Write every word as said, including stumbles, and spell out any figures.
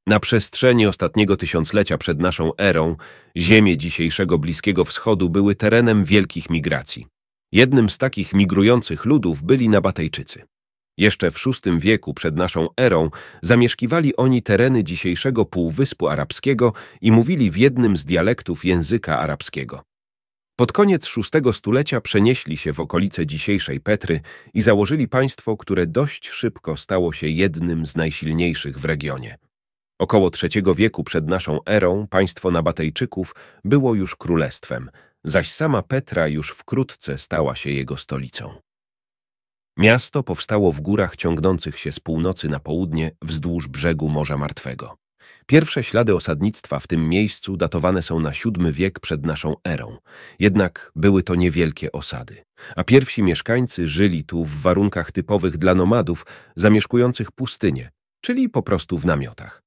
Na przestrzeni ostatniego tysiąclecia przed naszą erą ziemie dzisiejszego Bliskiego Wschodu były terenem wielkich migracji. Jednym z takich migrujących ludów byli Nabatejczycy. Jeszcze w szóstym wieku przed naszą erą zamieszkiwali oni tereny dzisiejszego Półwyspu Arabskiego i mówili w jednym z dialektów języka arabskiego. Pod koniec szóstego stulecia przenieśli się w okolice dzisiejszej Petry i założyli państwo, które dość szybko stało się jednym z najsilniejszych w regionie. Około trzeciego wieku przed naszą erą państwo Nabatejczyków było już królestwem, zaś sama Petra już wkrótce stała się jego stolicą. Miasto powstało w górach ciągnących się z północy na południe wzdłuż brzegu Morza Martwego. Pierwsze ślady osadnictwa w tym miejscu datowane są na siódmy wiek przed naszą erą. Jednak były to niewielkie osady, a pierwsi mieszkańcy żyli tu w warunkach typowych dla nomadów zamieszkujących pustynię, czyli po prostu w namiotach.